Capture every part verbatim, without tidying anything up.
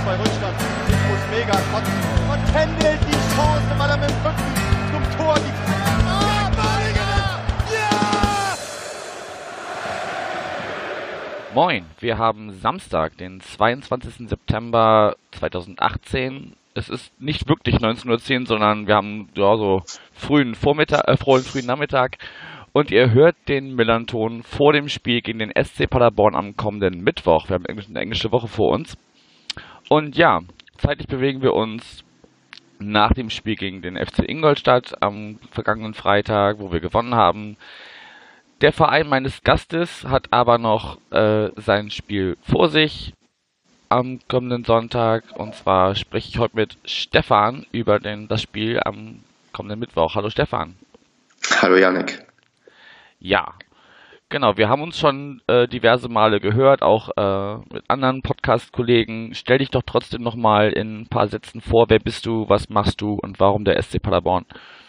bei Rückstand. Nikus mega kotzen und händelt die Chance, weil er mit dem Rücken zum Tor liegt. Ah, ja! Moin, wir haben Samstag, den zweiundzwanzigsten September zweitausendachtzehn. Es ist nicht wirklich neunzehn Uhr zehn, sondern wir haben ja, so frühen Vormittag, äh, frühen, frühen Nachmittag. Und ihr hört den Millern-Ton vor dem Spiel gegen den S C Paderborn am kommenden Mittwoch. Wir haben eine englische Woche vor uns. Und ja, zeitlich bewegen wir uns nach dem Spiel gegen den F C Ingolstadt am vergangenen Freitag, wo wir gewonnen haben. Der Verein meines Gastes hat aber noch äh, sein Spiel vor sich am kommenden Sonntag. Und zwar spreche ich heute mit Stefan über den, das Spiel am kommenden Mittwoch. Hallo Stefan. Hallo Yannick. Ja, genau. Wir haben uns schon äh, diverse Male gehört, auch äh, mit anderen Podcast-Kollegen. Stell dich doch trotzdem nochmal in ein paar Sätzen vor. Wer bist du, was machst du und warum der S C Paderborn?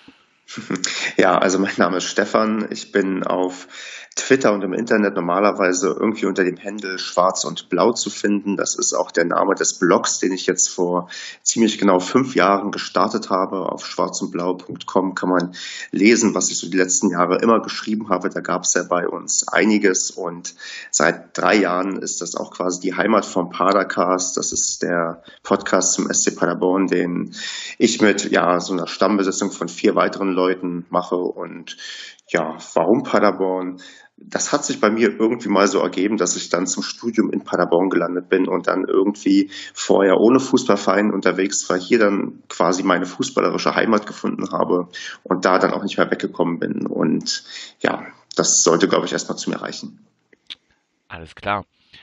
Ja, also mein Name ist Stefan. Ich bin auf Twitter und im Internet normalerweise irgendwie unter dem Handle Schwarz und Blau zu finden. Das ist auch der Name des Blogs, den ich jetzt vor ziemlich genau fünf Jahren gestartet habe. Auf schwarz und blau punkt com kann man lesen, was ich so die letzten Jahre immer geschrieben habe. Da gab es ja bei uns einiges und seit drei Jahren ist das auch quasi die Heimat vom Padercast. Das ist der Podcast zum S C Paderborn, den ich mit ja so einer Stammbesetzung von vier weiteren Leuten mache. Und ja, warum Paderborn? Das hat sich bei mir irgendwie mal so ergeben, dass ich dann zum Studium in Paderborn gelandet bin und dann irgendwie vorher ohne Fußballverein unterwegs war, hier dann quasi meine fußballerische Heimat gefunden habe und da dann auch nicht mehr weggekommen bin. Und ja, das sollte, glaube ich, erstmal zu mir reichen. Alles klar.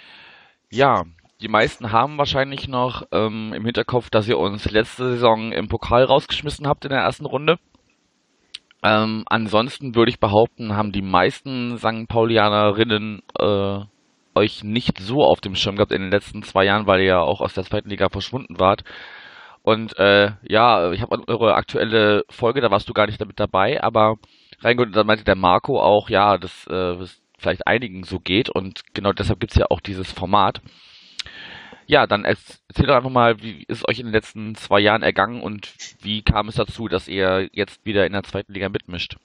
Ja, die meisten haben wahrscheinlich noch ähm, im Hinterkopf, dass ihr uns letzte Saison im Pokal rausgeschmissen habt in der ersten Runde. Ähm, ansonsten würde ich behaupten, haben die meisten Sankt Paulianerinnen äh, euch nicht so auf dem Schirm gehabt in den letzten zwei Jahren, weil ihr ja auch aus der zweiten Liga verschwunden wart. Und äh, ja, ich habe eure aktuelle Folge, da warst du gar nicht damit dabei, aber reingeholt, da meinte der Marco auch, ja, dass äh, es vielleicht einigen so geht und genau deshalb gibt's ja auch dieses Format. Ja, dann erzählt doch einfach mal, wie ist es euch in den letzten zwei Jahren ergangen und wie kam es dazu, dass ihr jetzt wieder in der zweiten Liga mitmischt?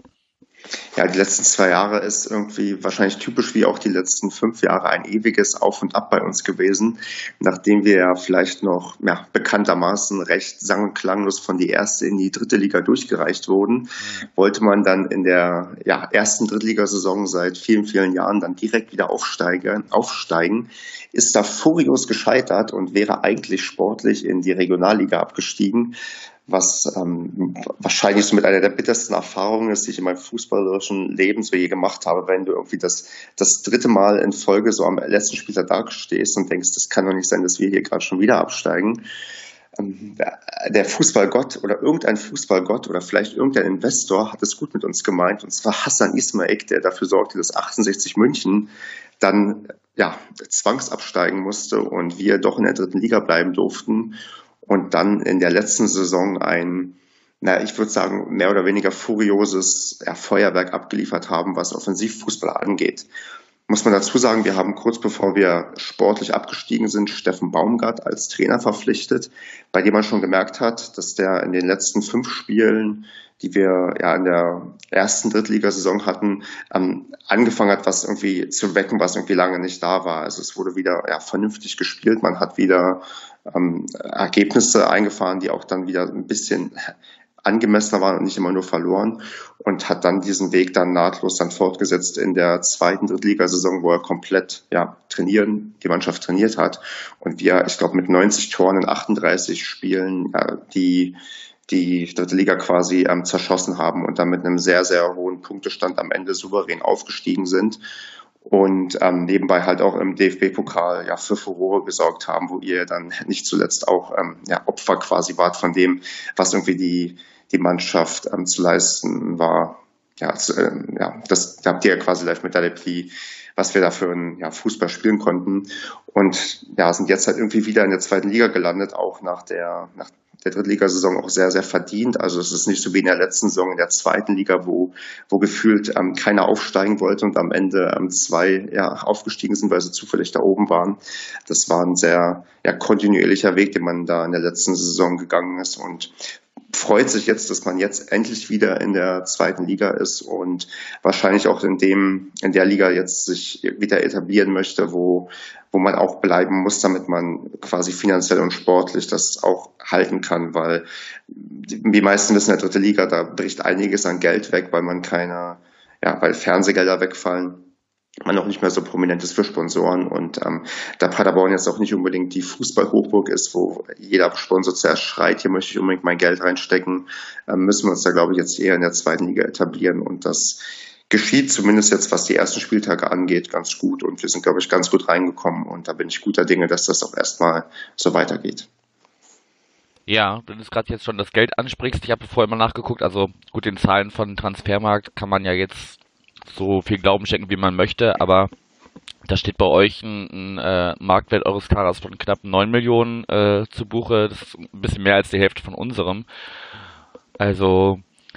Ja, die letzten zwei Jahre ist irgendwie wahrscheinlich typisch wie auch die letzten fünf Jahre ein ewiges Auf und Ab bei uns gewesen. Nachdem wir ja vielleicht noch ja, bekanntermaßen recht sang- und klanglos von die erste in die dritte Liga durchgereicht wurden, wollte man dann in der ja, ersten Drittligasaison seit vielen, vielen Jahren dann direkt wieder aufsteigen, aufsteigen, ist da furios gescheitert und wäre eigentlich sportlich in die Regionalliga abgestiegen, was ähm, wahrscheinlich so mit einer der bittersten Erfahrungen ist, die ich in meinem fußballerischen Leben so je gemacht habe, wenn du irgendwie das, das dritte Mal in Folge so am letzten Spieltag dastehst und denkst, das kann doch nicht sein, dass wir hier gerade schon wieder absteigen. Ähm, der Fußballgott oder irgendein Fußballgott oder vielleicht irgendein Investor hat es gut mit uns gemeint, und zwar Hassan Ismail, der dafür sorgte, dass achtundsechzig München dann ja zwangsabsteigen musste und wir doch in der dritten Liga bleiben durften. Und dann in der letzten Saison ein, na, ich würde sagen, mehr oder weniger furioses ja, Feuerwerk abgeliefert haben, was Offensivfußball angeht. Muss man dazu sagen, wir haben kurz bevor wir sportlich abgestiegen sind, Steffen Baumgart als Trainer verpflichtet, bei dem man schon gemerkt hat, dass der in den letzten fünf Spielen, die wir ja in der ersten Drittligasaison hatten, ähm, angefangen hat, was irgendwie zu wecken, was irgendwie lange nicht da war. Also es wurde wieder ja, vernünftig gespielt, man hat wieder ähm, Ergebnisse eingefahren, die auch dann wieder ein bisschen angemessener waren und nicht immer nur verloren, und hat dann diesen Weg dann nahtlos dann fortgesetzt in der zweiten Drittligasaison, wo er komplett ja trainieren, die Mannschaft trainiert hat und wir, ich glaube, mit neunzig Toren in achtunddreißig Spielen ja, die die dritte Liga quasi ähm, zerschossen haben und dann mit einem sehr, sehr hohen Punktestand am Ende souverän aufgestiegen sind und ähm, nebenbei halt auch im D F B-Pokal ja für Furore gesorgt haben, wo ihr dann nicht zuletzt auch ähm, ja, Opfer quasi wart von dem, was irgendwie die die Mannschaft ähm, zu leisten war. Ja, zu, ähm, ja, das habt ihr ja quasi live miterlebt, wie was wir da für einen ja, Fußball spielen konnten, und ja, sind jetzt halt irgendwie wieder in der zweiten Liga gelandet, auch nach der nach der Drittligasaison auch sehr, sehr verdient. Also es ist nicht so wie in der letzten Saison in der zweiten Liga, wo, wo gefühlt ähm, keiner aufsteigen wollte und am Ende ähm, zwei ja, aufgestiegen sind, weil sie zufällig da oben waren. Das war ein sehr ja, kontinuierlicher Weg, den man da in der letzten Saison gegangen ist, und freut sich jetzt, dass man jetzt endlich wieder in der zweiten Liga ist und wahrscheinlich auch in dem, in der Liga jetzt sich wieder etablieren möchte, wo, wo man auch bleiben muss, damit man quasi finanziell und sportlich das auch halten kann, weil die meisten wissen, der dritte Liga, da bricht einiges an Geld weg, weil man keine, ja, weil Fernsehgelder wegfallen, man auch nicht mehr so prominent ist für Sponsoren, und ähm, da Paderborn jetzt auch nicht unbedingt die Fußballhochburg ist, wo jeder Sponsor zuerst schreit, hier möchte ich unbedingt mein Geld reinstecken, ähm, müssen wir uns da, glaube ich, jetzt eher in der zweiten Liga etablieren, und das geschieht zumindest jetzt, was die ersten Spieltage angeht, ganz gut, und wir sind, glaube ich, ganz gut reingekommen, und da bin ich guter Dinge, dass das auch erstmal so weitergeht. Ja, wenn du es gerade jetzt schon das Geld ansprichst, ich habe vorher mal nachgeguckt, also gut, den Zahlen von Transfermarkt kann man ja jetzt so viel Glauben schenken, wie man möchte, aber da steht bei euch ein, ein äh, Marktwert eures Kaders von knapp neun Millionen äh, zu Buche. Das ist ein bisschen mehr als die Hälfte von unserem. Also,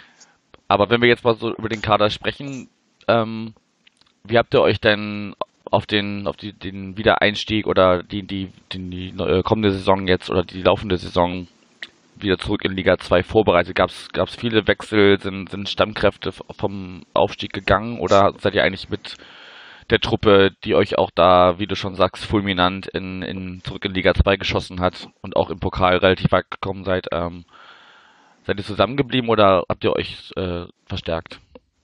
aber wenn wir jetzt mal so über den Kader sprechen, ähm, wie habt ihr euch denn auf den auf die, den Wiedereinstieg oder die die die, die äh, kommende Saison jetzt oder die laufende Saison wieder zurück in Liga zwei vorbereitet? Gab es viele Wechsel? Sind, sind Stammkräfte vom Aufstieg gegangen oder seid ihr eigentlich mit der Truppe, die euch auch da, wie du schon sagst, fulminant in, in, zurück in Liga zwei geschossen hat und auch im Pokal relativ weit gekommen seid, ähm, seid ihr zusammengeblieben oder habt ihr euch äh, verstärkt?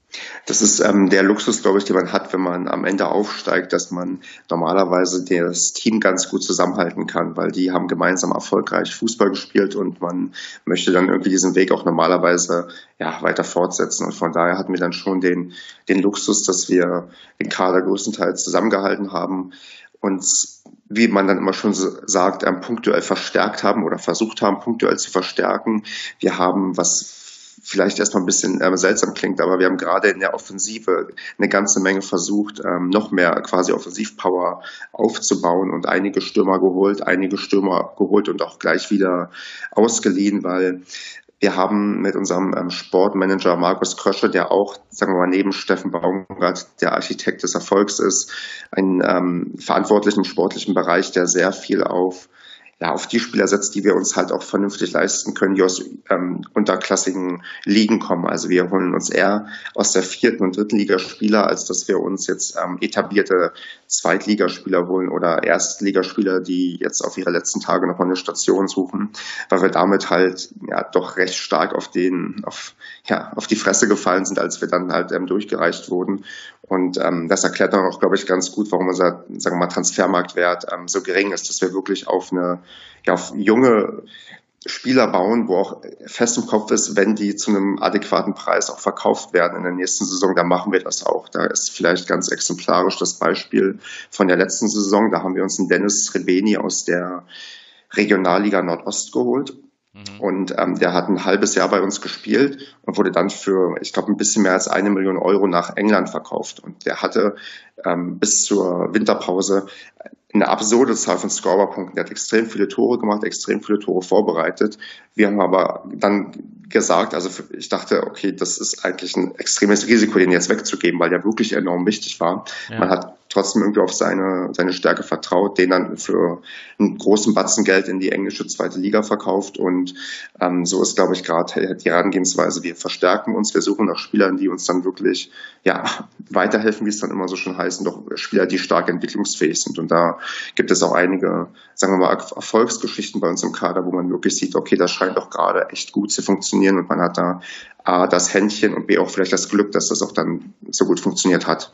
Das ist ähm, der Luxus, glaube ich, den man hat, wenn man am Ende aufsteigt, dass man normalerweise das Team ganz gut zusammenhalten kann, weil die haben gemeinsam erfolgreich Fußball gespielt und man möchte dann irgendwie diesen Weg auch normalerweise ja weiter fortsetzen. Und von daher hatten wir dann schon den, den Luxus, dass wir den Kader größtenteils zusammengehalten haben und, wie man dann immer schon sagt, ähm, punktuell verstärkt haben oder versucht haben, punktuell zu verstärken. Wir haben, was vielleicht erstmal ein bisschen äh, seltsam klingt, aber wir haben gerade in der Offensive eine ganze Menge versucht, ähm, noch mehr quasi Offensivpower aufzubauen und einige Stürmer geholt, einige Stürmer geholt und auch gleich wieder ausgeliehen, weil wir haben mit unserem ähm, Sportmanager Markus Krösche, der auch, sagen wir mal, neben Steffen Baumgart der Architekt des Erfolgs ist, einen ähm, verantwortlichen sportlichen Bereich, der sehr viel auf ja, auf die Spieler setzt, die wir uns halt auch vernünftig leisten können, die aus ähm, unterklassigen Ligen kommen. Also wir holen uns eher aus der vierten und dritten Liga Spieler, als dass wir uns jetzt ähm, etablierte Zweitligaspieler holen oder Erstligaspieler, die jetzt auf ihre letzten Tage noch mal eine Station suchen, weil wir damit halt ja doch recht stark auf den, auf, ja, auf die Fresse gefallen sind, als wir dann halt ähm, durchgereicht wurden. Und ähm, das erklärt dann auch, glaube ich, ganz gut, warum unser, sagen wir mal, Transfermarktwert ähm, so gering ist, dass wir wirklich auf eine, ja, auf junge Spieler bauen, wo auch fest im Kopf ist, wenn die zu einem adäquaten Preis auch verkauft werden in der nächsten Saison, dann machen wir das auch. Da ist vielleicht ganz exemplarisch das Beispiel von der letzten Saison. Da haben wir uns einen Dennis Srebeni aus der Regionalliga Nordost geholt. Mhm. Und ähm, der hat ein halbes Jahr bei uns gespielt und wurde dann für, ich glaube, ein bisschen mehr als eine Million Euro nach England verkauft. Und der hatte ähm, bis zur Winterpause eine absurde Zahl von Scorerpunkten. Der hat extrem viele Tore gemacht, extrem viele Tore vorbereitet. Wir haben aber dann gesagt, also ich dachte, okay, das ist eigentlich ein extremes Risiko, den jetzt wegzugeben, weil der wirklich enorm wichtig war. Ja. Man hat trotzdem irgendwie auf seine, seine Stärke vertraut, den dann für einen großen Batzen Geld in die englische zweite Liga verkauft. Und ähm, so ist, glaube ich, gerade die Herangehensweise. Wir verstärken uns, wir suchen nach Spielern, die uns dann wirklich ja weiterhelfen, wie es dann immer so schön heißt, und doch Spieler, die stark entwicklungsfähig sind. Und da gibt es auch einige, sagen wir mal, Erfolgsgeschichten bei uns im Kader, wo man wirklich sieht, okay, das scheint doch gerade echt gut zu funktionieren und man hat da A, das Händchen und B, auch vielleicht das Glück, dass das auch dann so gut funktioniert hat.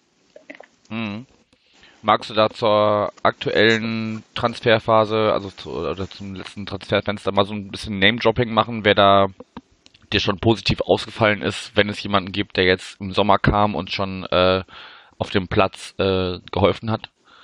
Mhm. Magst du da zur aktuellen Transferphase, also zu, oder zum letzten Transferfenster mal so ein bisschen Name-Dropping machen, wer da dir schon positiv ausgefallen ist, wenn es jemanden gibt, der jetzt im Sommer kam und schon äh, auf dem Platz äh, geholfen hat?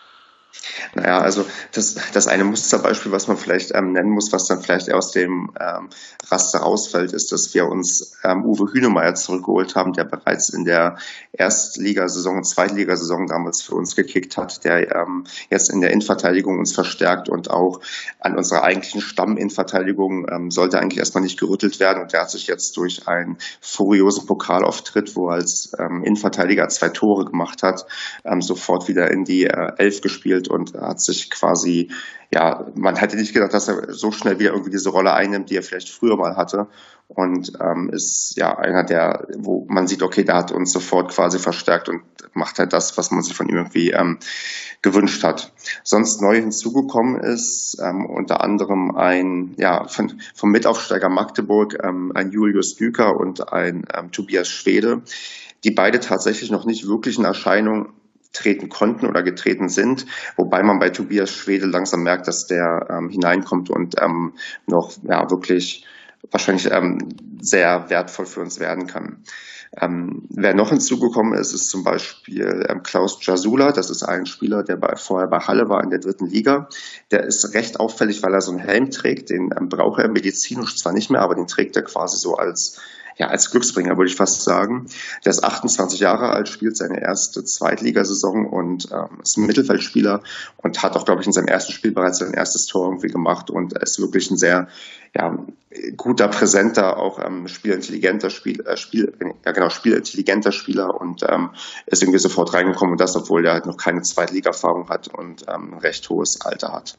Naja, also das, das eine Musterbeispiel, was man vielleicht ähm, nennen muss, was dann vielleicht aus dem ähm, Raster rausfällt, ist, dass wir uns ähm, Uwe Hünemeyer zurückgeholt haben, der bereits in der Erstligasaison und Zweitligasaison damals für uns gekickt hat, der ähm, jetzt in der Innenverteidigung uns verstärkt und auch an unserer eigentlichen Stamminnenverteidigung ähm, sollte eigentlich erstmal nicht gerüttelt werden. Und der hat sich jetzt durch einen furiosen Pokalauftritt, wo er als ähm, Innenverteidiger zwei Tore gemacht hat, ähm, sofort wieder in die äh, Elf gespielt und hat sich quasi, ja, man hätte nicht gedacht, dass er so schnell wieder irgendwie diese Rolle einnimmt, die er vielleicht früher mal hatte. Und ähm, ist ja einer der, wo man sieht, okay, der hat uns sofort quasi verstärkt und macht halt das, was man sich von ihm irgendwie ähm, gewünscht hat. Sonst neu hinzugekommen ist ähm, unter anderem ein, ja, von, vom Mitaufsteiger Magdeburg, ähm, ein Julius Düker und ein ähm, Tobias Schwede, die beide tatsächlich noch nicht wirklich in Erscheinung treten konnten oder getreten sind, wobei man bei Tobias Schwede langsam merkt, dass der ähm, hineinkommt und ähm, noch ja wirklich wahrscheinlich ähm, sehr wertvoll für uns werden kann. Ähm, wer noch hinzugekommen ist, ist zum Beispiel ähm, Klaus Jasula. Das ist ein Spieler, der bei, vorher bei Halle war in der dritten Liga. Der ist recht auffällig, weil er so einen Helm trägt. Den ähm, braucht er medizinisch zwar nicht mehr, aber den trägt er quasi so als ja, als Glücksbringer, würde ich fast sagen. Der ist achtundzwanzig Jahre alt, spielt seine erste Zweitligasaison und ähm, ist ein Mittelfeldspieler und hat auch, glaube ich, in seinem ersten Spiel bereits sein erstes Tor irgendwie gemacht und ist wirklich ein sehr ja, guter, präsenter, auch ähm, spielintelligenter Spiel, äh, Spiel, ja genau, spielintelligenter Spieler und ähm, ist irgendwie sofort reingekommen und das, obwohl er halt noch keine Zweitliga-Erfahrung hat und ähm, ein recht hohes Alter hat.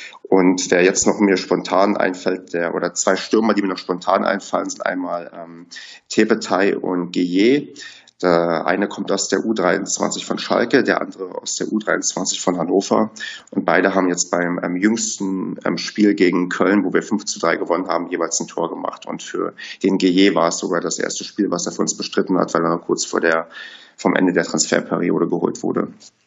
Und wer jetzt noch mir spontan einfällt, der oder zwei Stürmer, die mir noch spontan einfallen, sind einmal ähm, Tepetai und Guillet. Der eine kommt aus der U dreiundzwanzig von Schalke, der andere aus der U dreiundzwanzig von Hannover. Und beide haben jetzt beim ähm, jüngsten ähm, Spiel gegen Köln, wo wir fünf zu drei gewonnen haben, jeweils ein Tor gemacht. Und für den Guillet war es sogar das erste Spiel, was er für uns bestritten hat, weil er noch kurz vor der, vom Ende der Transferperiode geholt wurde.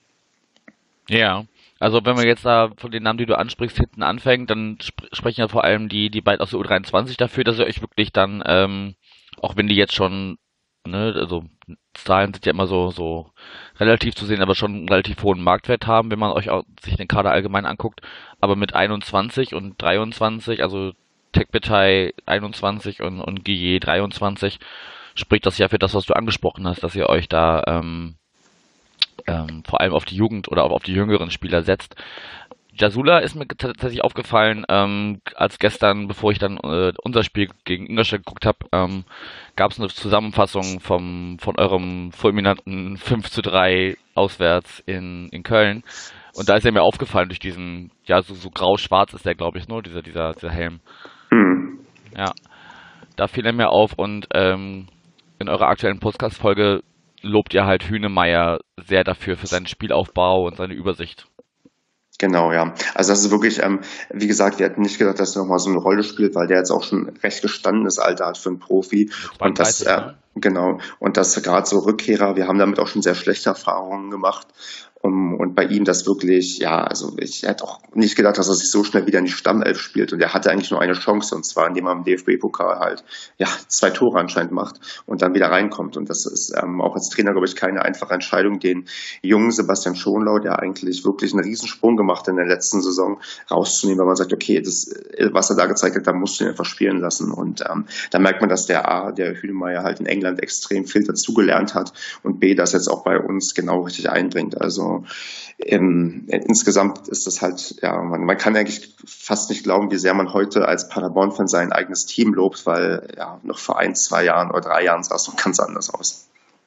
Ja. Also wenn man jetzt da von den Namen, die du ansprichst, hinten anfängt, dann sp sprechen ja vor allem die, die beiden aus der U dreiundzwanzig dafür, dass ihr euch wirklich dann, ähm, auch wenn die jetzt schon, ne, also Zahlen sind ja immer so, so relativ zu sehen, aber schon einen relativ hohen Marktwert haben, wenn man euch auch sich den Kader allgemein anguckt, aber mit einundzwanzig und dreiundzwanzig, also Tekbetay einundzwanzig und, und Guillet dreiundzwanzig, spricht das ja für das, was du angesprochen hast, dass ihr euch da, ähm, ähm, vor allem auf die Jugend oder auch auf die jüngeren Spieler setzt. Jasula ist mir tatsächlich aufgefallen, ähm, als gestern, bevor ich dann äh, unser Spiel gegen Ingolstadt geguckt habe, ähm, gab es eine Zusammenfassung vom von eurem fulminanten fünf zu drei auswärts in, in Köln. Und da ist er mir aufgefallen durch diesen, ja, so, so grau-schwarz ist der, glaube ich, nur, dieser, dieser, dieser Helm. Mhm. Ja, da fiel er mir auf und ähm, in eurer aktuellen Podcast-Folge lobt ihr halt Hünemeyer sehr dafür, für seinen Spielaufbau und seine Übersicht. Genau, ja. Also das ist wirklich, ähm, wie gesagt, wir hätten nicht gedacht, dass er nochmal so eine Rolle spielt, weil der jetzt auch schon recht gestandenes Alter hat für einen Profi. Und das, äh, genau, und das gerade so Rückkehrer, wir haben damit auch schon sehr schlechte Erfahrungen gemacht. Um, und bei ihm das wirklich, ja, also ich hätte auch nicht gedacht, dass er sich so schnell wieder in die Stammelf spielt. Und er hatte eigentlich nur eine Chance, und zwar indem er im D F B-Pokal halt ja zwei Tore anscheinend macht und dann wieder reinkommt. Und das ist ähm, auch als Trainer, glaube ich, keine einfache Entscheidung, den jungen Sebastian Schonlau, der eigentlich wirklich einen Riesensprung gemacht hat in der letzten Saison, rauszunehmen, weil man sagt, okay, das, was er da gezeigt hat, da musst du ihn einfach spielen lassen. Und ähm, da merkt man, dass der A, der Hünemeyer halt in England extrem viel dazugelernt hat und B, das jetzt auch bei uns genau richtig einbringt. Also ähm, insgesamt ist das halt, ja, man, man kann eigentlich fast nicht glauben, wie sehr man heute als Paderborn-Fan sein eigenes Team lobt, weil ja noch vor ein, zwei Jahren oder drei Jahren sah es noch ganz anders aus.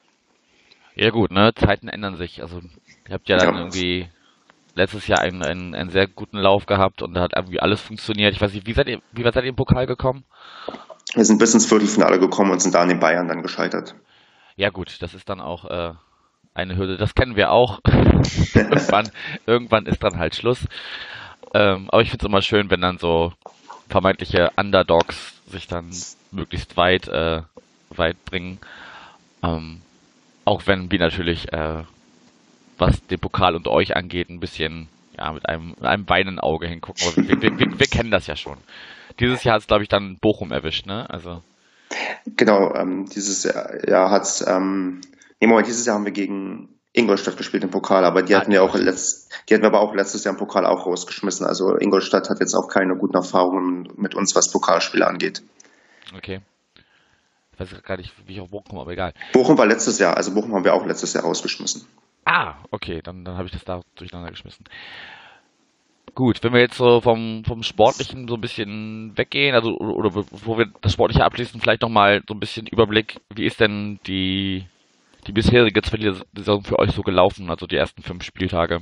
Ja gut, ne, Zeiten ändern sich. Also ihr habt ja dann Ja. irgendwie letztes Jahr einen, einen, einen sehr guten Lauf gehabt und da hat irgendwie alles funktioniert. Ich weiß nicht, wie seid ihr, wie weit seid ihr im Pokal gekommen? Wir sind bis ins Viertelfinale gekommen und sind da an den Bayern dann gescheitert. Ja gut, das ist dann auch äh, eine Hürde. Das kennen wir auch. irgendwann, irgendwann ist dann halt Schluss. Ähm, aber ich finde es immer schön, wenn dann so vermeintliche Underdogs sich dann möglichst weit, äh, weit bringen. Ähm, auch wenn wir natürlich, äh, was den Pokal und euch angeht, ein bisschen ja, mit einem, mit einem weinenden Auge hingucken. Aber wir, wir, wir, wir kennen das ja schon. Dieses Jahr hat es, glaube ich, dann Bochum erwischt, ne? Also. Genau, ähm, dieses Jahr, Jahr hat ähm, nee, Moment, dieses Jahr haben wir gegen Ingolstadt gespielt im Pokal, aber die Ah, hatten ja auch Ingolstadt. letzt, die hatten wir aber auch letztes Jahr im Pokal auch rausgeschmissen. Also Ingolstadt hat jetzt auch keine guten Erfahrungen mit uns, was Pokalspiele angeht. Okay. Ich weiß gar nicht, wie ich auf Bochum komme, aber egal. Bochum war letztes Jahr, also Bochum haben wir auch letztes Jahr rausgeschmissen. Ah, okay, dann, dann habe ich das da durcheinander geschmissen. Gut, wenn wir jetzt so vom, vom Sportlichen so ein bisschen weggehen, also oder, oder bevor wir das Sportliche abschließen, vielleicht nochmal so ein bisschen Überblick, wie ist denn die, die bisherige zweite Saison für euch so gelaufen, also die ersten fünf Spieltage?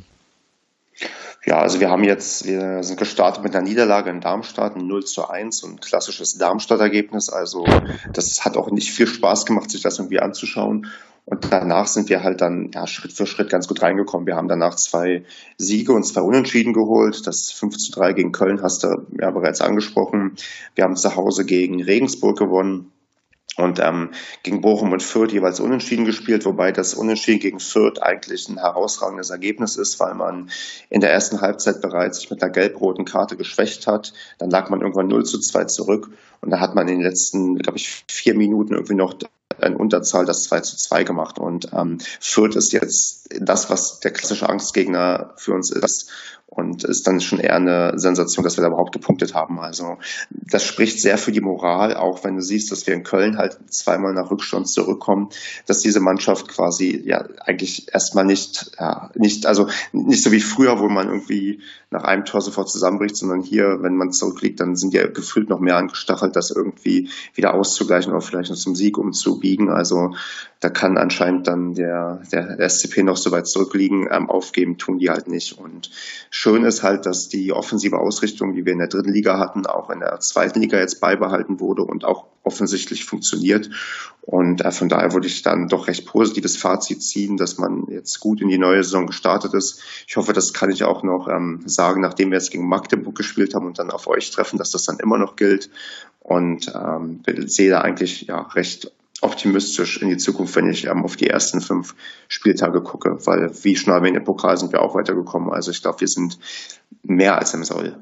Ja, also wir haben jetzt, wir sind gestartet mit einer Niederlage in Darmstadt, ein null zu eins, so ein klassisches Darmstadt-Ergebnis. Also das hat auch nicht viel Spaß gemacht, sich das irgendwie anzuschauen. Und danach sind wir halt dann ja, Schritt für Schritt ganz gut reingekommen. Wir haben danach zwei Siege und zwei Unentschieden geholt. Das fünf zu drei gegen Köln hast du ja bereits angesprochen. Wir haben zu Hause gegen Regensburg gewonnen. Und ähm, gegen Bochum und Fürth jeweils unentschieden gespielt, wobei das Unentschieden gegen Fürth eigentlich ein herausragendes Ergebnis ist, weil man in der ersten Halbzeit bereits sich mit einer gelb-roten Karte geschwächt hat. Dann lag man irgendwann null zu zwei zurück und da hat man in den letzten, glaube ich, vier Minuten irgendwie noch in Unterzahl das zwei zu zwei gemacht. Und ähm, Fürth ist jetzt das, was der klassische Angstgegner für uns ist. Und ist dann schon eher eine Sensation, dass wir da überhaupt gepunktet haben. Also das spricht sehr für die Moral, auch wenn du siehst, dass wir in Köln halt zweimal nach Rückstand zurückkommen, dass diese Mannschaft quasi ja eigentlich erstmal nicht, ja, nicht, also nicht so wie früher, wo man irgendwie nach einem Tor sofort zusammenbricht, sondern hier, wenn man zurückliegt, dann sind die gefühlt noch mehr angestachelt, das irgendwie wieder auszugleichen oder vielleicht noch zum Sieg umzubiegen. Also da kann anscheinend dann der, der S C P noch so weit zurückliegen, ähm, aufgeben tun die halt nicht. Und schön ist halt, dass die offensive Ausrichtung, die wir in der dritten Liga hatten, auch in der zweiten Liga jetzt beibehalten wurde und auch offensichtlich funktioniert. Und äh, von daher würde ich dann doch recht positives Fazit ziehen, dass man jetzt gut in die neue Saison gestartet ist. Ich hoffe, das kann ich auch noch ähm, sagen, nachdem wir jetzt gegen Magdeburg gespielt haben und dann auf euch treffen, dass das dann immer noch gilt. Und ähm, sehe da eigentlich ja recht optimistisch in die Zukunft, wenn ich ähm, auf die ersten fünf Spieltage gucke, weil wie schon erwähnt, im Pokal sind wir auch weitergekommen. Also ich glaube, wir sind mehr als im Soll.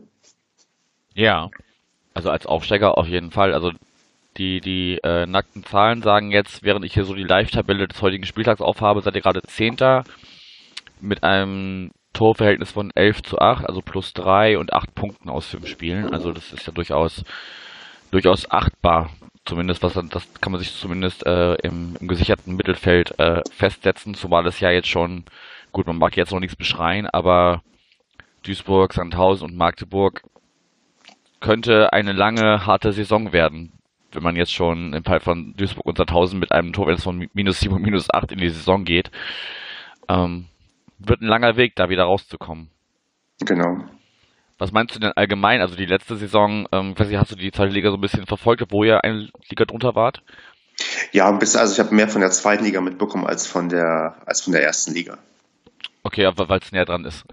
Ja, also als Aufsteiger auf jeden Fall. Also die, die äh, nackten Zahlen sagen jetzt, während ich hier so die Live-Tabelle des heutigen Spieltags aufhabe, seid ihr gerade Zehnter mit einem Torverhältnis von elf zu acht, also plus drei und acht Punkten aus fünf Spielen. Also das ist ja durchaus durchaus achtbar. Zumindest was das kann man sich zumindest äh, im, im gesicherten Mittelfeld äh, festsetzen, zumal es ja jetzt schon, gut, man mag jetzt noch nichts beschreien, aber Duisburg, Sandhausen und Magdeburg könnte eine lange, harte Saison werden, wenn man jetzt schon im Fall von Duisburg und Sandhausen mit einem Torverhältnis von minus sieben und minus acht in die Saison geht. Ähm, wird ein langer Weg, da wieder rauszukommen. Genau. Was meinst du denn allgemein? Also die letzte Saison, ähm, weiß nicht, hast du die zweite Liga so ein bisschen verfolgt, obwohl ihr eine Liga drunter wart? Ja, ein bisschen, also ich habe mehr von der zweiten Liga mitbekommen als von der als von der ersten Liga. Okay, aber weil es näher dran ist.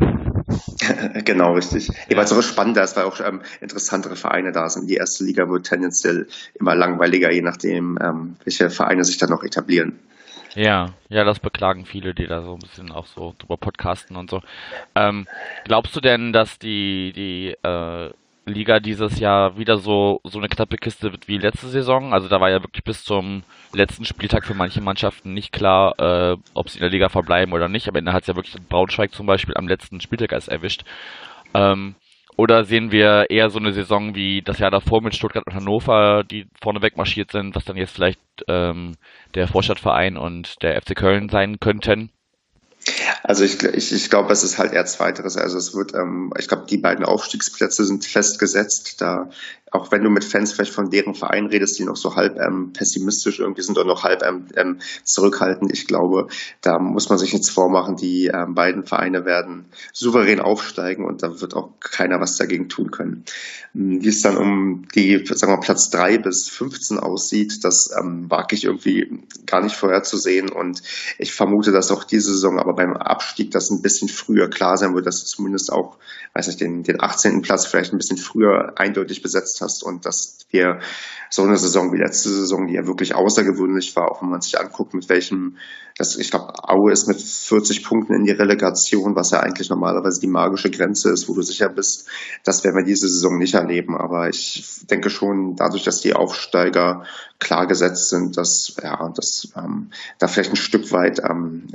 Genau, richtig. Ja, weil es auch spannender ist, weil auch ähm, interessantere Vereine da sind. Die erste Liga wird tendenziell immer langweiliger, je nachdem, ähm, welche Vereine sich dann noch etablieren. Ja, ja, das beklagen viele, die da so ein bisschen auch so drüber podcasten und so. Ähm, glaubst du denn, dass die, die äh, Liga dieses Jahr wieder so, so eine knappe Kiste wird wie letzte Saison? Also da war ja wirklich bis zum letzten Spieltag für manche Mannschaften nicht klar, äh, ob sie in der Liga verbleiben oder nicht. Am Ende hat es ja wirklich Braunschweig zum Beispiel am letzten Spieltag erst erwischt. Ähm, oder sehen wir eher so eine Saison wie das Jahr davor mit Stuttgart und Hannover, die vorneweg marschiert sind, was dann jetzt vielleicht ähm, der Vorstadtverein und der F C Köln sein könnten? Also ich, ich, ich glaube, es ist halt eher Zweiteres. Also es wird, ähm, ich glaube, die beiden Aufstiegsplätze sind festgesetzt. Da, auch wenn du mit Fans vielleicht von deren Verein redest, die noch so halb ähm, pessimistisch irgendwie sind oder noch halb ähm, ähm, zurückhaltend, ich glaube, da muss man sich nichts vormachen. Die ähm, beiden Vereine werden souverän aufsteigen und da wird auch keiner was dagegen tun können. Wie es dann um die, sagen wir, Platz drei bis fünfzehn aussieht, das ähm, wage ich irgendwie gar nicht vorherzusehen und ich vermute, dass auch diese Saison aber beim Abstieg das ein bisschen früher klar sein wird, dass du zumindest auch, weiß nicht, den, den achtzehnten Platz vielleicht ein bisschen früher eindeutig besetzt hast und dass wir so eine Saison wie letzte Saison, die ja wirklich außergewöhnlich war, auch wenn man sich anguckt, mit welchem, das, ich glaube, Aue ist mit vierzig Punkten in die Relegation, was ja eigentlich normalerweise die magische Grenze ist, wo du sicher bist, das werden wir diese Saison nicht erleben. Aber ich denke schon, dadurch, dass die Aufsteiger klar gesetzt sind, dass ja, dass ähm, da vielleicht ein Stück weit ähm,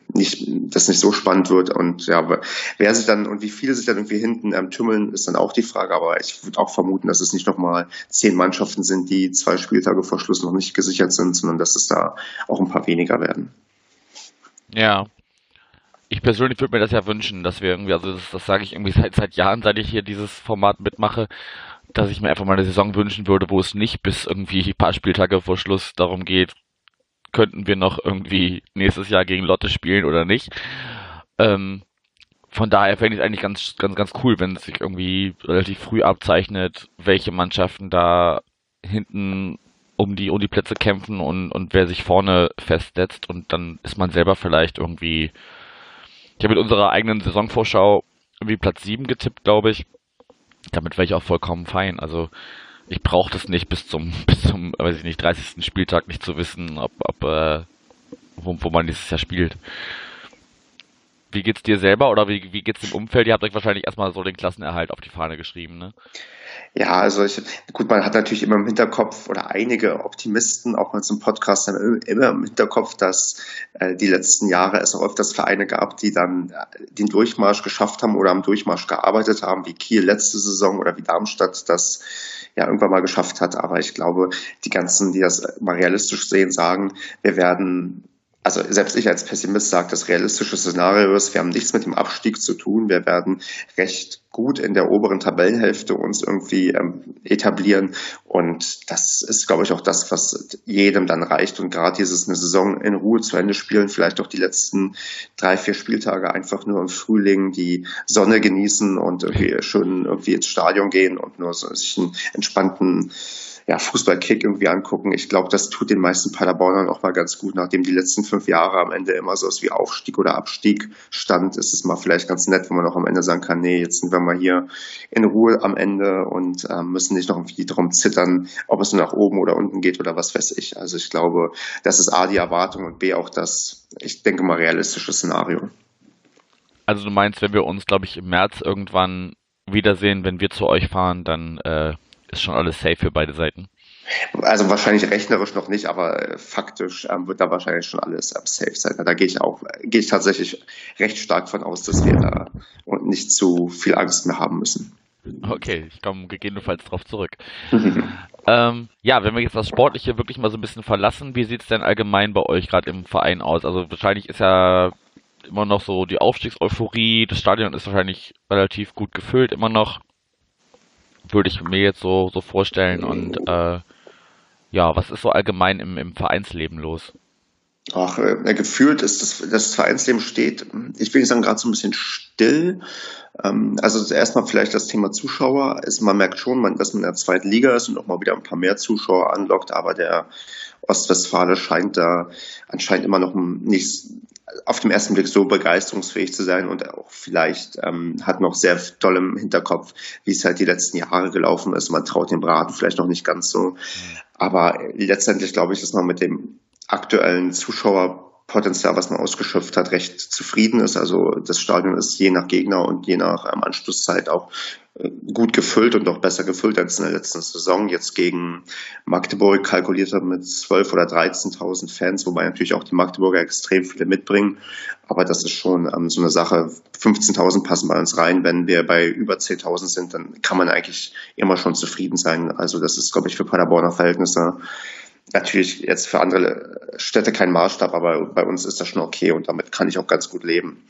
nicht, das nicht so spannend wird. Und ja, wer sich dann und wie viele sich dann irgendwie hinten ähm, tümmeln, ist dann auch die Frage. Aber ich würde auch vermuten, dass es nicht nochmal zehn Mannschaften sind, die zwei Spieltage vor Schluss noch nicht gesichert sind, sondern dass es da auch ein paar weniger werden. Ja. Ich persönlich würde mir das ja wünschen, dass wir irgendwie, also das, das sage ich irgendwie seit, seit Jahren, seit ich hier dieses Format mitmache, dass ich mir einfach mal eine Saison wünschen würde, wo es nicht bis irgendwie ein paar Spieltage vor Schluss darum geht, könnten wir noch irgendwie nächstes Jahr gegen Lotte spielen oder nicht. Ähm, von daher fände ich es eigentlich ganz, ganz, ganz cool, wenn es sich irgendwie relativ früh abzeichnet, welche Mannschaften da hinten um die, um die Plätze kämpfen und, und wer sich vorne festsetzt, und dann ist man selber vielleicht irgendwie. Ich habe mit unserer eigenen Saisonvorschau irgendwie Platz sieben getippt, glaube ich. Damit wäre ich auch vollkommen fein. Also ich brauche das nicht bis zum, bis zum, weiß ich nicht, dreißigsten Spieltag nicht zu wissen, ob, ob äh, wo, wo man dieses Jahr spielt. Wie geht's dir selber oder wie, wie geht's dem Umfeld? Ihr habt euch wahrscheinlich erstmal so den Klassenerhalt auf die Fahne geschrieben, ne? Ja, also ich, gut, man hat natürlich immer im Hinterkopf oder einige Optimisten, auch mal zum Podcast, haben immer im Hinterkopf, dass äh, die letzten Jahre es auch öfters Vereine gab, die dann äh, den Durchmarsch geschafft haben oder am Durchmarsch gearbeitet haben, wie Kiel letzte Saison oder wie Darmstadt das ja irgendwann mal geschafft hat. Aber ich glaube, die ganzen, die das mal realistisch sehen, sagen, wir werden. Also selbst ich als Pessimist sage, das realistische Szenario ist, wir haben nichts mit dem Abstieg zu tun. Wir werden recht gut in der oberen Tabellenhälfte uns irgendwie ähm, etablieren. Und das ist, glaube ich, auch das, was jedem dann reicht. Und gerade dieses eine Saison in Ruhe zu Ende spielen, vielleicht auch die letzten drei, vier Spieltage einfach nur im Frühling die Sonne genießen und irgendwie schön irgendwie ins Stadion gehen und nur so sich einen entspannten ja, Fußballkick irgendwie angucken. Ich glaube, das tut den meisten Paderbornern auch mal ganz gut, nachdem die letzten fünf Jahre am Ende immer so was wie Aufstieg oder Abstieg stand, ist es mal vielleicht ganz nett, wenn man auch am Ende sagen kann, nee, jetzt sind wir mal hier in Ruhe am Ende und äh, müssen nicht noch irgendwie darum zittern, ob es nur nach oben oder unten geht oder was weiß ich. Also ich glaube, das ist A, die Erwartung und B, auch das, ich denke mal, realistische Szenario. Also du meinst, wenn wir uns, glaube ich, im März irgendwann wiedersehen, wenn wir zu euch fahren, dann äh, ist schon alles safe für beide Seiten? Also wahrscheinlich rechnerisch noch nicht, aber äh, faktisch ähm, wird da wahrscheinlich schon alles ähm, safe sein. Da gehe ich auch, gehe ich tatsächlich recht stark von aus, dass wir da nicht zu viel Angst mehr haben müssen. Okay, ich komme gegebenenfalls drauf zurück. ähm, ja, wenn wir jetzt das Sportliche wirklich mal so ein bisschen verlassen, wie sieht es denn allgemein bei euch gerade im Verein aus? Also wahrscheinlich ist ja immer noch so die Aufstiegseuphorie, das Stadion ist wahrscheinlich relativ gut gefüllt, immer noch. Würde ich mir jetzt so, so vorstellen. Und äh, ja, was ist so allgemein im, im Vereinsleben los? Ach, äh, gefühlt ist das, das Vereinsleben steht, ich will nicht sagen, gerade so ein bisschen still. Ähm, also erstmal vielleicht das Thema Zuschauer. Also man merkt schon, man, dass man in der zweiten Liga ist und auch mal wieder ein paar mehr Zuschauer anlockt, aber der Ostwestfale scheint da anscheinend immer noch nicht auf den ersten Blick so begeisterungsfähig zu sein und auch vielleicht ähm, hat noch sehr doll im Hinterkopf, wie es halt die letzten Jahre gelaufen ist. Man traut dem Braten vielleicht noch nicht ganz so. Aber letztendlich glaube ich, dass man mit dem aktuellen Zuschauerpotenzial, was man ausgeschöpft hat, recht zufrieden ist. Also das Stadion ist je nach Gegner und je nach ähm, Anschlusszeit auch äh, gut gefüllt und auch besser gefüllt als in der letzten Saison. Jetzt gegen Magdeburg kalkuliert er mit zwölftausend oder dreizehntausend Fans, wobei natürlich auch die Magdeburger extrem viele mitbringen. Aber das ist schon ähm, so eine Sache. fünfzehntausend passen bei uns rein. Wenn wir bei über zehntausend sind, dann kann man eigentlich immer schon zufrieden sein. Also das ist, glaube ich, für Paderborner Verhältnisse natürlich jetzt für andere Städte kein Maßstab, aber bei uns ist das schon okay und damit kann ich auch ganz gut leben.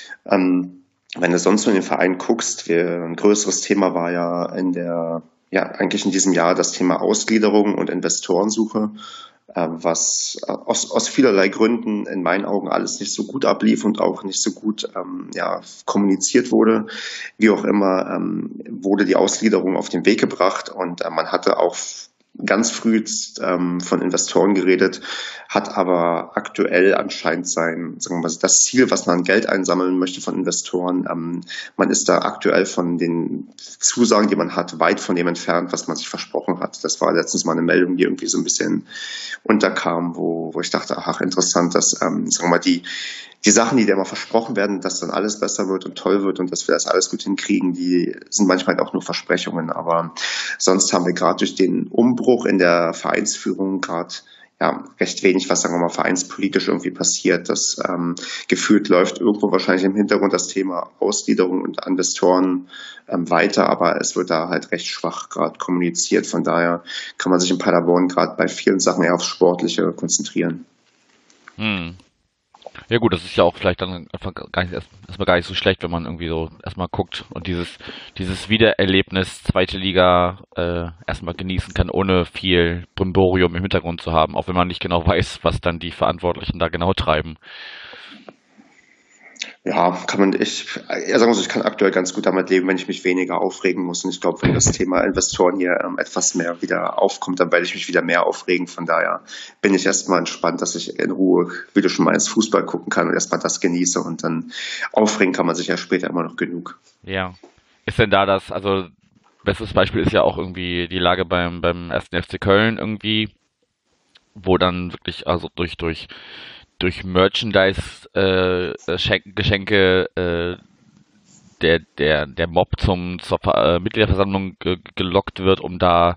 Ähm, wenn du sonst so in den Verein guckst, wir, ein größeres Thema war ja in der, ja, eigentlich in diesem Jahr das Thema Ausgliederung und Investorensuche, äh, was aus, aus vielerlei Gründen in meinen Augen alles nicht so gut ablief und auch nicht so gut ähm, ja, kommuniziert wurde. Wie auch immer ähm, wurde die Ausgliederung auf den Weg gebracht und äh, man hatte auch ganz früh ähm, von Investoren geredet, hat aber aktuell anscheinend sein, sagen wir mal, das Ziel, was man an Geld einsammeln möchte von Investoren. Ähm, man ist da aktuell von den Zusagen, die man hat, weit von dem entfernt, was man sich versprochen hat. Das war letztens mal eine Meldung, die irgendwie so ein bisschen unterkam, wo, wo ich dachte, ach, interessant, dass, ähm, sagen wir mal, die Die Sachen, die dir immer versprochen werden, dass dann alles besser wird und toll wird und dass wir das alles gut hinkriegen, die sind manchmal auch nur Versprechungen. Aber sonst haben wir gerade durch den Umbruch in der Vereinsführung gerade ja, recht wenig, was sagen wir mal vereinspolitisch irgendwie passiert. Das ähm, gefühlt läuft irgendwo wahrscheinlich im Hintergrund das Thema Ausgliederung und Investoren ähm, weiter, aber es wird da halt recht schwach gerade kommuniziert. Von daher kann man sich in Paderborn gerade bei vielen Sachen eher aufs Sportliche konzentrieren. Hm. Ja gut, das ist ja auch vielleicht dann einfach gar nicht, erst- erstmal gar nicht so schlecht, wenn man irgendwie so erstmal guckt und dieses, dieses Wiedererlebnis zweite Liga äh, erstmal genießen kann, ohne viel Brimborium im Hintergrund zu haben, auch wenn man nicht genau weiß, was dann die Verantwortlichen da genau treiben. Ja, kann man, ich, ja, sagen wir so, ich kann aktuell ganz gut damit leben, wenn ich mich weniger aufregen muss. Und ich glaube, wenn das Thema Investoren hier ähm, etwas mehr wieder aufkommt, dann werde ich mich wieder mehr aufregen. Von daher bin ich erstmal entspannt, dass ich in Ruhe, wie du schon meinst, Fußball gucken kann und erstmal das genieße. Und dann aufregen kann man sich ja später immer noch genug. Ja. Ist denn da das, also bestes Beispiel ist ja auch irgendwie die Lage beim, beim ersten F C Köln irgendwie, wo dann wirklich, also durch, durch durch Merchandise-Geschenke äh, der, der, der Mob zum, zur Ver äh, Mitgliederversammlung ge gelockt wird, um da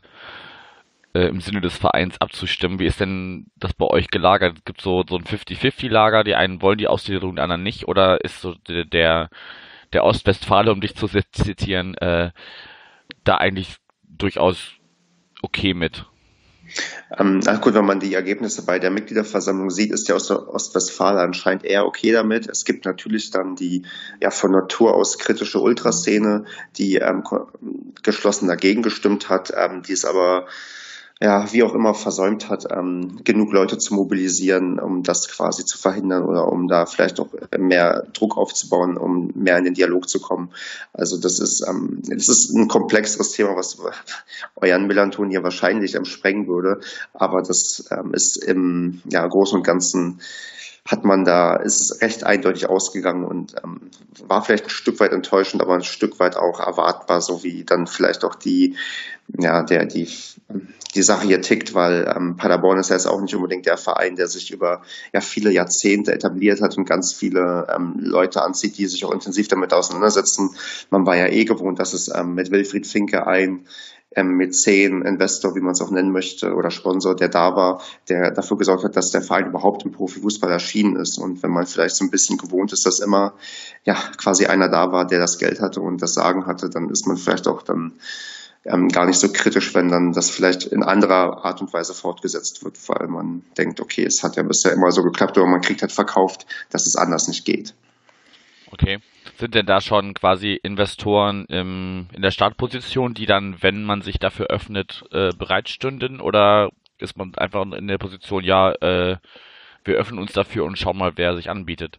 äh, im Sinne des Vereins abzustimmen. Wie ist denn das bei euch gelagert? Gibt es so, so ein fifty fifty Lager? Die einen wollen die Ausgliederung, die anderen nicht? Oder ist so der, der, der Ostwestfale, um dich zu zitieren, äh, da eigentlich durchaus okay mit? Ähm, na gut, wenn man die Ergebnisse bei der Mitgliederversammlung sieht, ist der Ost Ostwestfale anscheinend eher okay damit. Es gibt natürlich dann die ja von Natur aus kritische Ultraszene, die ähm, geschlossen dagegen gestimmt hat, ähm, die es aber ja, wie auch immer versäumt hat, ähm, genug Leute zu mobilisieren, um das quasi zu verhindern oder um da vielleicht auch mehr Druck aufzubauen, um mehr in den Dialog zu kommen. Also das ist, ähm, das ist ein komplexeres Thema, was euren Melanton hier wahrscheinlich ähm, sprengen würde, aber das ähm, ist im ja, Großen und Ganzen hat man da, ist es recht eindeutig ausgegangen und ähm, war vielleicht ein Stück weit enttäuschend, aber ein Stück weit auch erwartbar, so wie dann vielleicht auch die, ja, der, die, die Sache hier tickt, weil ähm, Paderborn ist ja jetzt auch nicht unbedingt der Verein, der sich über ja viele Jahrzehnte etabliert hat und ganz viele ähm, Leute anzieht, die sich auch intensiv damit auseinandersetzen. Man war ja eh gewohnt, dass es ähm, mit Wilfried Finke ein ähm, Mäzen, Investor, wie man es auch nennen möchte, oder Sponsor, der da war, der dafür gesorgt hat, dass der Verein überhaupt im Profifußball erschienen ist. Und wenn man vielleicht so ein bisschen gewohnt ist, dass immer ja quasi einer da war, der das Geld hatte und das Sagen hatte, dann ist man vielleicht auch dann ähm, gar nicht so kritisch, wenn dann das vielleicht in anderer Art und Weise fortgesetzt wird, weil man denkt, okay, es hat ja bisher immer so geklappt, aber man kriegt halt verkauft, dass es anders nicht geht. Okay. Sind denn da schon quasi Investoren im, in der Startposition, die dann, wenn man sich dafür öffnet, äh, bereitstünden? Oder ist man einfach in der Position, ja, äh, wir öffnen uns dafür und schauen mal, wer sich anbietet?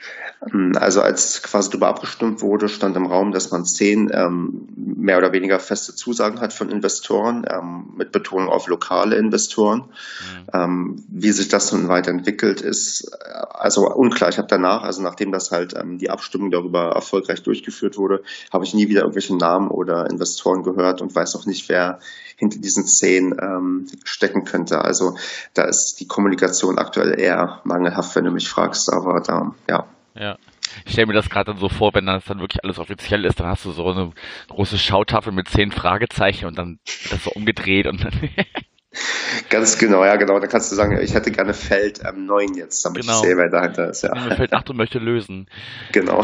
Also als quasi darüber abgestimmt wurde, stand im Raum, dass man zehn ähm, mehr oder weniger feste Zusagen hat von Investoren, ähm, mit Betonung auf lokale Investoren. Mhm. Ähm, wie sich das nun weiterentwickelt, ist äh, also unklar. Ich habe danach, also nachdem das halt ähm, die Abstimmung darüber erfolgreich durchgeführt wurde, habe ich nie wieder irgendwelche Namen oder Investoren gehört und weiß auch nicht, wer hinter diesen zehn ähm, stecken könnte. Also da ist die Kommunikation aktuell eher mangelhaft, wenn du mich fragst, aber da, ja. Ja. Ich stelle mir das gerade dann so vor, wenn das dann wirklich alles offiziell ist, dann hast du so eine große Schautafel mit zehn Fragezeichen und dann wird das so umgedreht und dann Ganz genau, ja genau. Da kannst du sagen, ich hätte gerne Feld ähm, neun jetzt, damit genau. ich sehe, wer dahinter ist. Ja. Mir Feld acht und möchte lösen. Genau.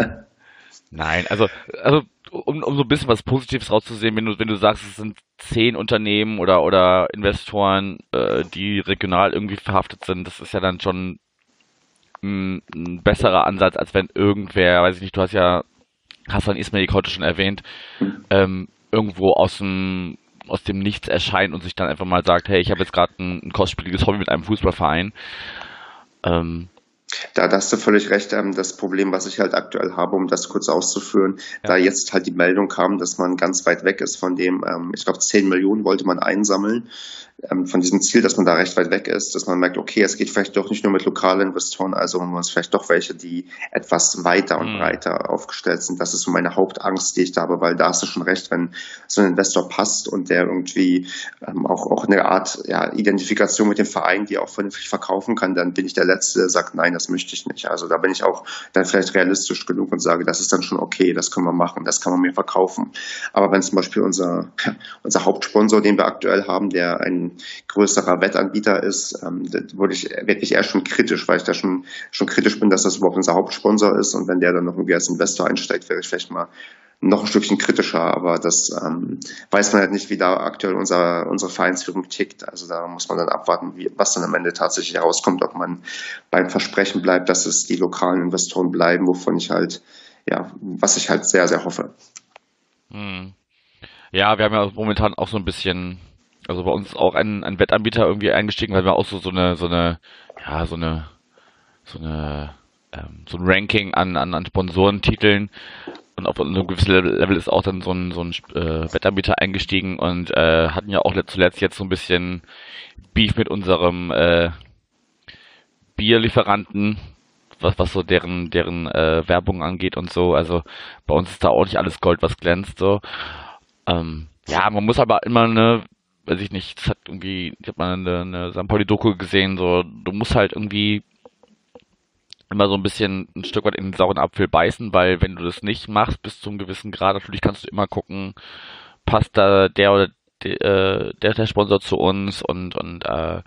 Nein, also, also um, um so ein bisschen was Positives rauszusehen, wenn du, wenn du sagst, es sind zehn Unternehmen oder, oder Investoren, äh, die regional irgendwie verhaftet sind, das ist ja dann schon ein, ein besserer Ansatz, als wenn irgendwer, weiß ich nicht, du hast ja Hasan İsmail heute schon erwähnt, ähm, irgendwo aus dem aus dem Nichts erscheint und sich dann einfach mal sagt, hey, ich habe jetzt gerade ein, ein kostspieliges Hobby mit einem Fußballverein. Ähm, Da, da hast du völlig recht. Ähm, das Problem, was ich halt aktuell habe, um das kurz auszuführen, ja. Da jetzt halt die Meldung kam, dass man ganz weit weg ist von dem, ähm, ich glaube, zehn Millionen wollte man einsammeln, ähm, von diesem Ziel, dass man da recht weit weg ist, dass man merkt, okay, es geht vielleicht doch nicht nur mit lokalen Investoren, also man muss vielleicht doch welche, die etwas weiter und mhm. breiter aufgestellt sind. Das ist so meine Hauptangst, die ich da habe, weil da hast du schon recht, wenn so ein Investor passt und der irgendwie ähm, auch, auch eine Art ja, Identifikation mit dem Verein, die auch vernünftig verkaufen kann, dann bin ich der Letzte, der sagt, nein, das das möchte ich nicht. Also da bin ich auch dann vielleicht realistisch genug und sage, das ist dann schon okay, das können wir machen, das kann man mir verkaufen. Aber wenn zum Beispiel unser, unser Hauptsponsor, den wir aktuell haben, der ein größerer Wettanbieter ist, ähm, würde ich wirklich eher schon kritisch, weil ich da schon, schon kritisch bin, dass das überhaupt unser Hauptsponsor ist, und wenn der dann noch irgendwie als Investor einsteigt, wäre ich vielleicht mal noch ein Stückchen kritischer, aber das ähm, weiß man halt nicht, wie da aktuell unser, unsere Vereinsführung tickt. Also da muss man dann abwarten, wie, was dann am Ende tatsächlich herauskommt, ob man beim Versprechen bleibt, dass es die lokalen Investoren bleiben, wovon ich halt, ja, was ich halt sehr, sehr hoffe. Hm. Ja, wir haben ja momentan auch so ein bisschen, also bei uns auch ein, ein Wettanbieter irgendwie eingestiegen, weil wir auch so, so eine, so eine, ja, so eine, so eine, ähm, so ein Ranking an, an, an Sponsorentiteln. Und auf einem gewissen Level ist auch dann so ein, so ein äh, Wettanbieter eingestiegen und äh, hatten ja auch zuletzt jetzt so ein bisschen Beef mit unserem äh, Bierlieferanten, was, was so deren, deren äh, Werbung angeht und so. Also bei uns ist da auch nicht alles Gold, was glänzt. So. Ähm, ja, man muss aber immer, ne, weiß ich nicht, das hat irgendwie, ich habe mal eine, eine Sankt Pauli-Doku gesehen, so, du musst halt irgendwie immer so ein bisschen ein Stück weit in den sauren Apfel beißen, weil wenn du das nicht machst bis zu einem gewissen Grad, natürlich kannst du immer gucken, passt da der oder der, äh, der, der Sponsor zu uns und und äh,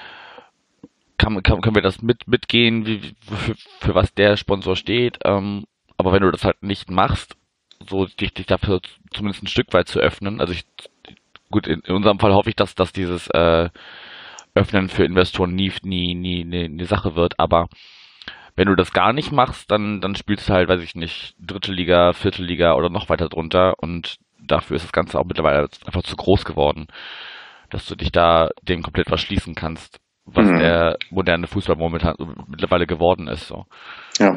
kann, kann, können wir das mit mitgehen, wie, für, für was der Sponsor steht. Ähm, aber wenn du das halt nicht machst, so dich, dich dafür zumindest ein Stück weit zu öffnen, also ich, gut, in, in unserem Fall hoffe ich, dass, dass dieses äh, Öffnen für Investoren nie, nie, nie eine, eine Sache wird, aber wenn du das gar nicht machst, dann, dann spielst du halt, weiß ich nicht, dritte Liga, vierte Liga oder noch weiter drunter, und dafür ist das Ganze auch mittlerweile einfach zu groß geworden, dass du dich da dem komplett verschließen kannst, was mhm. der moderne Fußball momentan mittlerweile geworden ist. So. Ja.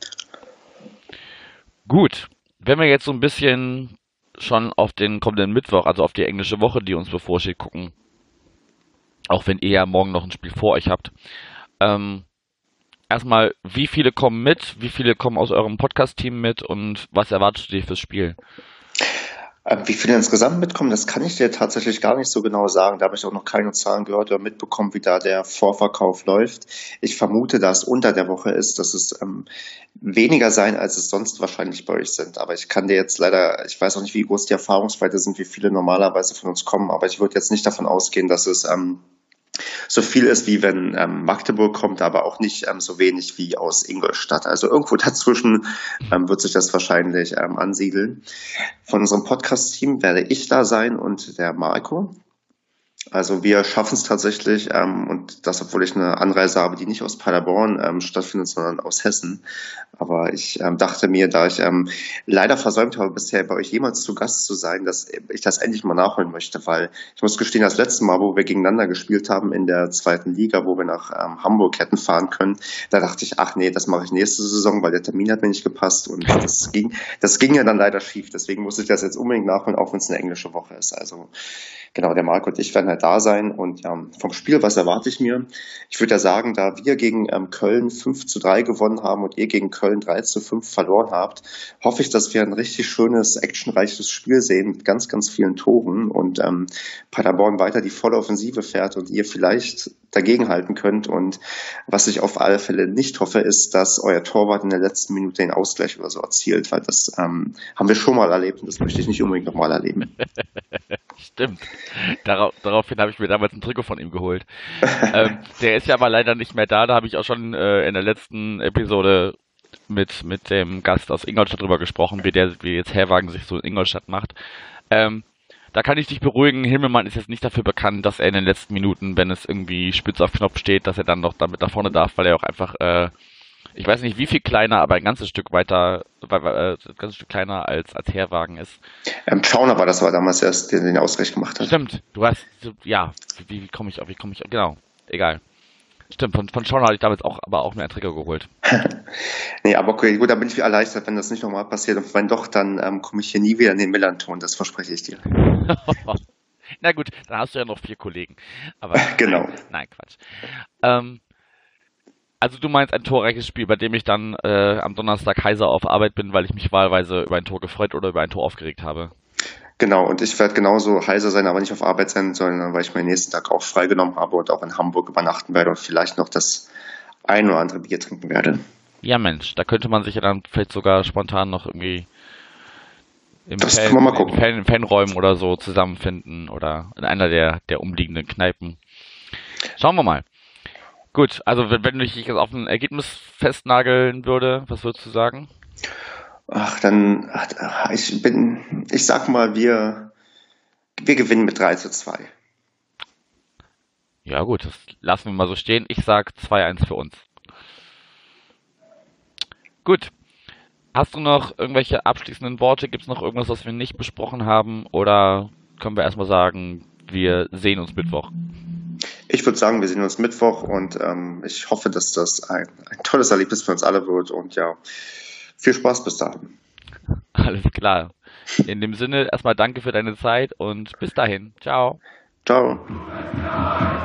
Gut, wenn wir jetzt so ein bisschen schon auf den kommenden Mittwoch, also auf die englische Woche, die uns bevorsteht, gucken, auch wenn ihr ja morgen noch ein Spiel vor euch habt, ähm, erstmal, wie viele kommen mit? Wie viele kommen aus eurem Podcast-Team mit? Und was erwartest du dir fürs Spiel? Wie viele insgesamt mitkommen, das kann ich dir tatsächlich gar nicht so genau sagen. Da habe ich auch noch keine Zahlen gehört oder mitbekommen, wie da der Vorverkauf läuft. Ich vermute, dass es unter der Woche ist, dass es ähm, weniger sein, als es sonst wahrscheinlich bei euch sind. Aber ich kann dir jetzt leider, ich weiß auch nicht, wie groß die Erfahrungsweite sind, wie viele normalerweise von uns kommen. Aber ich würde jetzt nicht davon ausgehen, dass es ähm, so viel ist, wie wenn ähm, Magdeburg kommt, aber auch nicht ähm, so wenig wie aus Ingolstadt. Also irgendwo dazwischen ähm, wird sich das wahrscheinlich ähm, ansiedeln. Von unserem Podcast-Team werde ich da sein und der Marco. Also wir schaffen es tatsächlich, ähm, und das, obwohl ich eine Anreise habe, die nicht aus Paderborn ähm, stattfindet, sondern aus Hessen. Aber ich ähm, dachte mir, da ich ähm, leider versäumt habe, bisher bei euch jemals zu Gast zu sein, dass ich das endlich mal nachholen möchte, weil ich muss gestehen, das letzte Mal, wo wir gegeneinander gespielt haben in der zweiten Liga, wo wir nach ähm, Hamburg hätten fahren können, da dachte ich, ach nee, das mache ich nächste Saison, weil der Termin hat mir nicht gepasst, und das ging, das ging ja dann leider schief. Deswegen muss ich das jetzt unbedingt nachholen, auch wenn es eine englische Woche ist. Also genau, der Marc und ich werden halt da sein, und ja, vom Spiel, was erwarte ich mir? Ich würde ja sagen, da wir gegen ähm, Köln fünf zu drei gewonnen haben und ihr gegen Köln drei zu fünf verloren habt, hoffe ich, dass wir ein richtig schönes, actionreiches Spiel sehen mit ganz, ganz vielen Toren, und ähm, Paderborn weiter die volle Offensive fährt und ihr vielleicht dagegenhalten könnt. Und was ich auf alle Fälle nicht hoffe, ist, dass euer Torwart in der letzten Minute den Ausgleich oder so erzielt, weil das ähm, haben wir schon mal erlebt, und das möchte ich nicht unbedingt nochmal erleben. Stimmt. Darauf, daraufhin habe ich mir damals ein Trikot von ihm geholt. ähm, der ist ja aber leider nicht mehr da. Da habe ich auch schon äh, in der letzten Episode mit, mit dem Gast aus Ingolstadt drüber gesprochen, wie der, wie jetzt Herwagen sich so in Ingolstadt macht. Ähm, da kann ich dich beruhigen. Himmelmann ist jetzt nicht dafür bekannt, dass er in den letzten Minuten, wenn es irgendwie spitz auf Knopf steht, dass er dann noch damit nach vorne darf, weil er auch einfach, äh, ich weiß nicht wie viel kleiner, aber ein ganzes Stück weiter, äh, ein ganzes Stück kleiner als, als Herwagen ist. Ähm, Schauner war das, war damals erst, der den Ausgleich gemacht hat. Stimmt, du hast, ja, wie, wie komme ich auf, wie komme ich auf, genau, egal. Stimmt, von, von Schauner hatte ich damals auch, aber auch mir einen Trigger geholt. Nee, aber okay, gut, da bin ich erleichtert, wenn das nicht nochmal passiert, und wenn doch, dann ähm, komme ich hier nie wieder in den Millanton, das verspreche ich dir. Na gut, dann hast du ja noch vier Kollegen. Aber genau. Nein, nein Quatsch. Ähm, also du meinst ein torreiches Spiel, bei dem ich dann äh, am Donnerstag heiser auf Arbeit bin, weil ich mich wahlweise über ein Tor gefreut oder über ein Tor aufgeregt habe. Genau, und ich werde genauso heiser sein, aber nicht auf Arbeit sein, sondern weil ich meinen nächsten Tag auch freigenommen habe und auch in Hamburg übernachten werde und vielleicht noch das ein oder andere Bier trinken werde. Ja, Mensch, da könnte man sich ja dann vielleicht sogar spontan noch irgendwie im Das Fan, können wir mal in gucken. Fan, Fanräumen oder so zusammenfinden oder in einer der, der umliegenden Kneipen. Schauen wir mal. Gut, also wenn, wenn ich dich jetzt auf ein Ergebnis festnageln würde, was würdest du sagen? Ach, dann, ach, ich bin, ich sag mal, wir, wir gewinnen mit drei zu zwei. Ja gut, das lassen wir mal so stehen. Ich sag zwei eins für uns. Gut. Hast du noch irgendwelche abschließenden Worte? Gibt es noch irgendwas, was wir nicht besprochen haben? Oder können wir erstmal sagen, wir sehen uns Mittwoch? Ich würde sagen, wir sehen uns Mittwoch und ähm, ich hoffe, dass das ein, ein tolles Erlebnis für uns alle wird und ja, viel Spaß bis dahin. Alles klar. In dem Sinne, erstmal danke für deine Zeit und bis dahin. Ciao. Ciao.